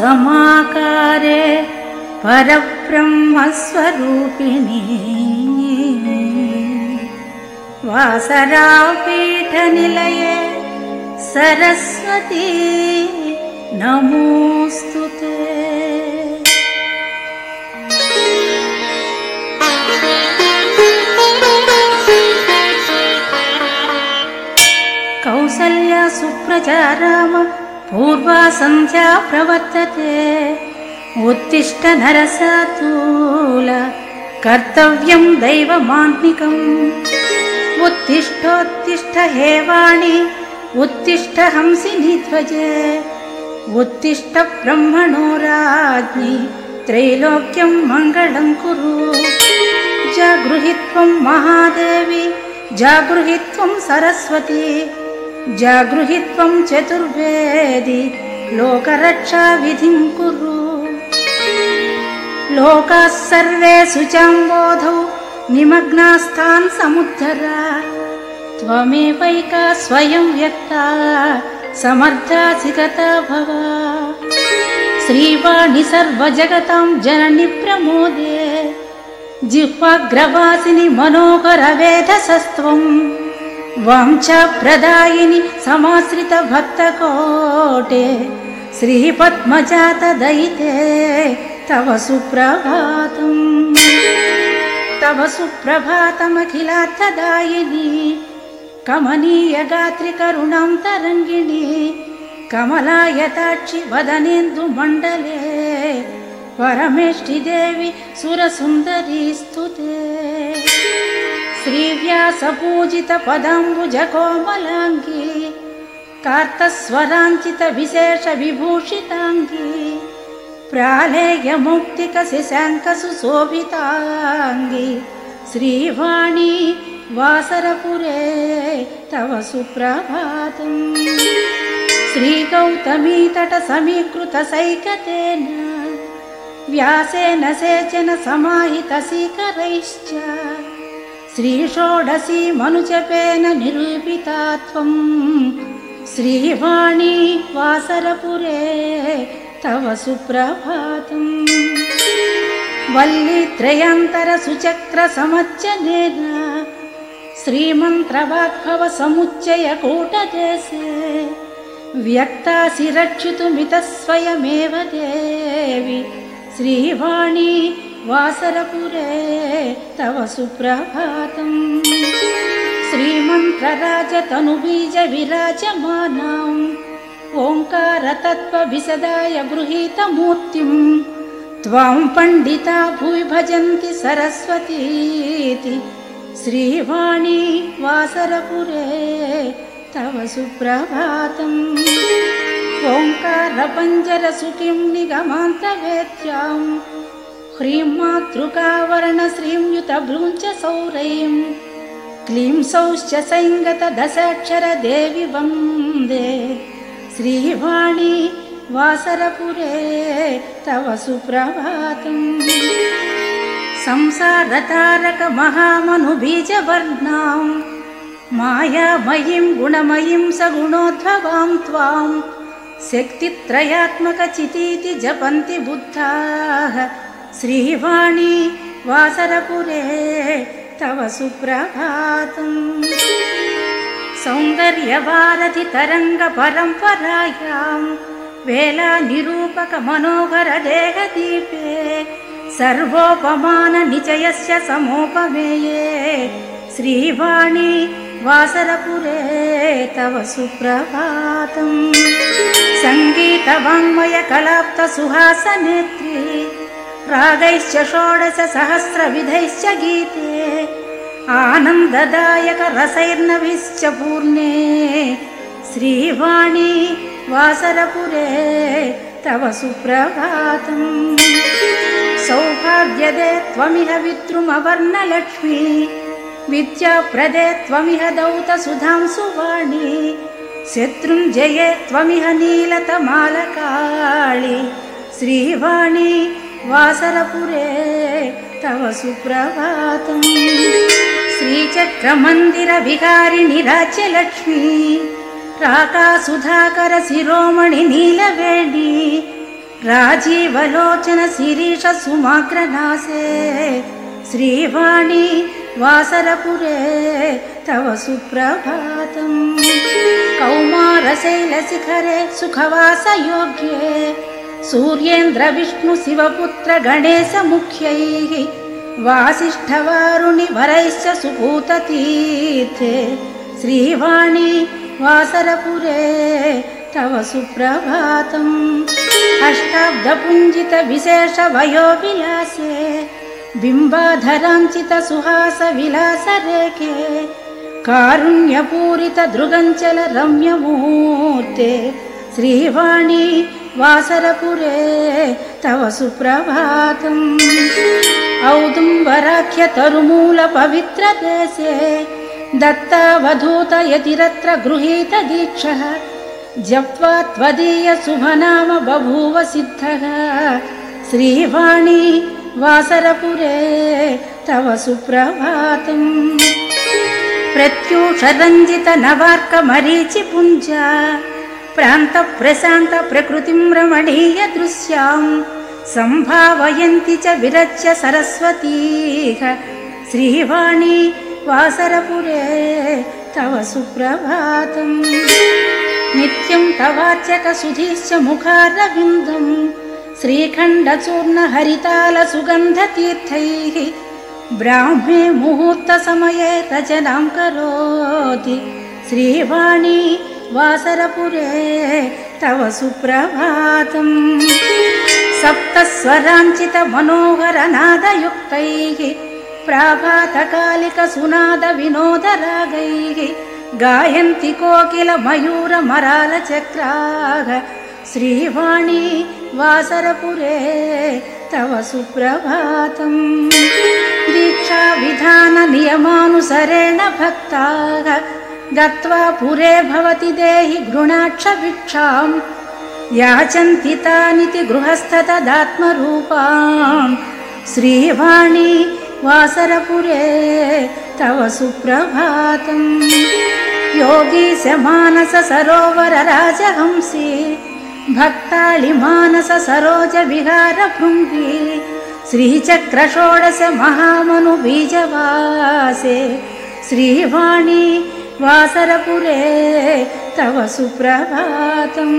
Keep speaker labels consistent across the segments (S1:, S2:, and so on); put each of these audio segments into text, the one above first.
S1: समाकारे परब्रह्मस्वरूपिणी वासरापीठनिलये सरस्वती नमोऽस्तुते। कौसल्या सुप्रजा राम पूर्वा सन्ध्या प्रवर्तते। उत्तिष्ठ नरसातूल कर्तव्यं दैवमान्निकम्। उत्तिष्ठोत्तिष्ठ हे वाणी उत्तिष्ठ हंसिनी ध्वजे। उत्तिष्ठ ब्रह्मणो राज्ञि त्रैलोक्यं मङ्गलं कुरु। जागृहि त्वं महादेवी जागृहि त्वं सरस्वती जागृहि त्वं चतुर्वेदी लोकरक्षा विधिं कुरु। लोकाः सर्वे शुचाम्बोधौ निमग्नास्तान् समुद्धर। त्वमेवैका स्वयं व्यक्ता समर्थासि गता भव। श्रीवाणि सर्वजगतां जननि प्रमोदे। जिह्वाग्रवासिनि मनोहरवेधसस्त्वं। वाञ्छाप्रदायिनि समाश्रित भक्तकोटे। श्रीपद्मजात दयिते तव सुप्रभातम्। तव सुप्रभातमखिलार्थदायिनी कमनीय गात्रि करुणां तरङ्गिणी। कमलायताक्षि वदनेन्दुमण्डले परमेष्टि देवी सुरसुन्दरी स्तुते। श्रीव्यासपूजित पदाम्बुज कोमलाङ्गी कार्तस्वराञ्चित विशेष विभूषिताङ्गी। प्रालेय मौक्तिक शशाङ्क सुशोभिताङ्गी। श्रीवाणी वासरपुरे तव सुप्रभातम्। श्रीगौतमी तट समीकृत सैकतेन व्यासेन सेचन समाहित सीकरैश्च। श्रीषोडशी मनुजपेन निरूपिता त्वं। श्रीवाणी वासरपुरे तव सुप्रभातम्। वल्लीत्रयान्तर सुचक्र समज्जनेन श्रीमन्त्रवाग्भव समुच्चय कूटदेशे। व्यक्तासि रक्षितुमितः स्वयमेव देवि। श्रीवाणी वासरपुरे तव सुप्रभातम्। श्रीमन्त्रराजतनुबीज विराजमानाम् ओङ्कार तत्त्वविशदाय गृहीतमूर्तिम्। त्वां पण्डिता भुवि भजन्ति सरस्वतीति। श्रीवाणी वासरपुरे तव सुप्रभातम्। ओङ्कारपञ्जर सुखीं निगमान्तवेद्याम् ह्रीं मातृकावर्ण श्रीं युतभ्रूञ्च सौरैं। क्लीं सौश्च सैङ्गत दशाक्षर देवि वन्दे। श्रीवाणी वासरपुरे तव सुप्रभातम्। संसारतारक महामनुबीजवर्णां मायामयीं गुणमयीं सगुणोद्भवां त्वां। शक्तित्रयात्मकचितीति जपन्ति बुद्धाः। श्रीवाणी वासरपुरे तव सुप्रभातम्। सौन्दर्यवारधि तरङ्ग परम्परायां वेला निरूपक मनोहर देहदीपे। सर्वोपमान निचयस्य समोपमेये। श्रीवाणी वासरपुरे तव सुप्रभातम्। सङ्गीतवाङ्मय कलाप्त सुहासनेत्री रागैश्च षोडश सहस्रविधैश्च गीते। आनन्ददायक रसैर्नभिश्च पूर्णे। श्रीवाणी वासरपुरे तव सुप्रभातम्। सौभाग्यदे त्वमिह विद्रुमवर्णलक्ष्मी। विद्याप्रदे त्वमिह दौतसुधां सुवाणी। शत्रुञ्जये त्वमिह नीलतमालकाळि। श्रीवाणी वासरपुरे तव सुप्रभातम्। श्रीचक्रमन्दिर विहारिणि राज्यलक्ष्मी। राका सुधाकर शिरोमणि नीलवेणी। राजीवलोचन शिरीष सुमाग्रनासे श्रीवाणी वासरपुरे तव सुप्रभातम्। कौमारशैलशिखरे सुखवासयोग्ये सूर्येन्द्र विष्णु शिवपुत्र गणेश मुख्यैः वासिष्ठवारुणि वरैश्च सुपूततीर्थे श्रीवाणी वासरपुरे तव सुप्रभातम्। अष्टाब्दपुञ्जित विशेष वयोविलासे बिम्बाधराञ्चित सुहास विलास रेखे कारुण्यपूरित दृगञ्चल रम्यमूर्ते श्रीवाणी वासरपुरे तव सुप्रभातम्। औदुम्बराख्य तरुमूल पवित्र देशे दत्तावधूत यतिरत्र गृहीत दीक्षः जप्त्वा त्वदीय शुभनाम बभूव सिद्धः श्रीवाणी वासरपुरे तव सुप्रभातम्। प्रत्यूष रञ्जित नवार्क मरीचि पुञ्जा प्रान्त प्रशान्त प्रकृतिं रमणीय दृश्यां सम्भावयन्ति च विरच्य सरस्वतीः श्रीवाणी वासरपुरे तव सुप्रभातम्। नित्यं तवार्चक सुधीश्च मुखारविन्दम् श्रीखण्डचूर्ण हरिताल सुगन्धतीर्थैः ब्राह्मे मुहूर्त समये रचनां करोति श्रीवाणी वासरपुरे तव सुप्रभातम्। सप्तस्वराञ्चित मनोहर नादयुक्तैः प्राभातकालिक सुनाद विनोद रागैः गायन्ति कोकिल मयूर मराल चक्राः श्रीवाणी वासरपुरे तव सुप्रभातम्। दीक्षा विधान नियमानुसरेण भक्ताः गत्वा पुरे भवति देहि गृणाक्ष भिक्षाम् याचन्ति तानिति गृहस्थतदात्मरूपाम् श्रीवाणी वासरपुरे तव सुप्रभातम्। योगीश मानस सरोवर राजहंसी भक्ताळि मानस सरोज विहार भृङ्गी श्रीचक्र षोडश महामनु बीजवासे श्रीवाणी वासरपुरे तव सुप्रभातम्।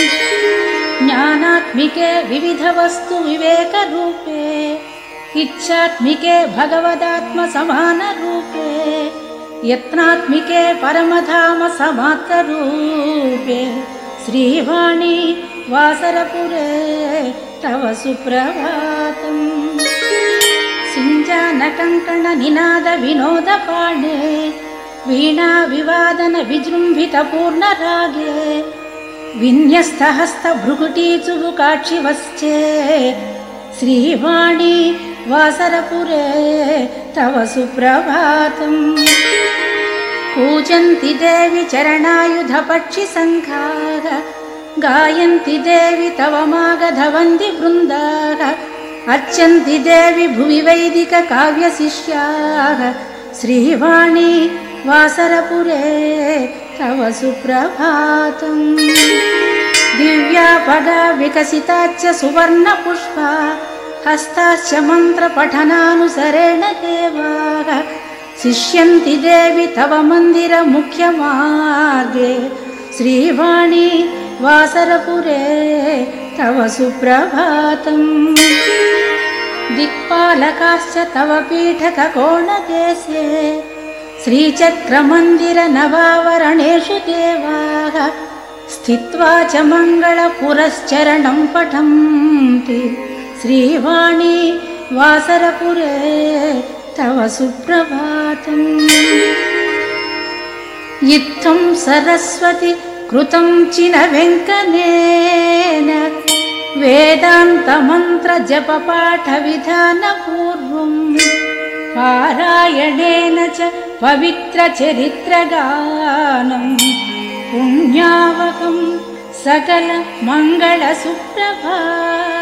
S1: ज्ञानात्मिके विविध वस्तु विवेक रूपे इच्छात्मिके भगवदात्म समान रूपे यत्नात्मिके परमधाम समाप्त रूपे श्रीवाणी वासरपुरे तव सुप्रभातम्। सिञ्जान कङ्कण निनाद विनोद पाणे वीणा विवादन विजृम्भित पूर्ण रागे विन्यस्त हस्त भ्रुकुटी चुबुकाक्षि वश्चे श्रीवाणी वासरपुरे तव सुप्रभातम्। पूजन्ति देवि चरणायुध पक्षि संघाः गायन्ति देवि तव मागध वन्दि वृन्दाः अर्चन्ति देवि भुवि वैदिक काव्य शिष्याः श्रीवाणी वासरपुरे तव सुप्रभातम्। दिव्यापगा विकसिताच्च सुवर्ण पुष्पा हस्ताश्च मंत्र पठनानुसरेण देवाः शिष्यन्ति देवि तव मंदिर मुख्य मार्गे श्रीवाणी वासरपुरे तव सुप्रभातम्। दिक्पालकाश्च तव पीठक कोणदेशे श्रीचक्र मंदिर नवावरणेषु देवाः स्थित्वा च मंगल पुरश्चरणं पठन्ति श्रीवाणी वासरपुरे तव सुप्रभातम्। इत्थं सरस्वती कृतं चिन वेङ्कनेन वेदान्त मंत्र जप पाठ विधान पूर्वम् पारायणेन च पवित्र चरित्र गानम् पुण्यावहं सकल मंगल सुप्रभातम्।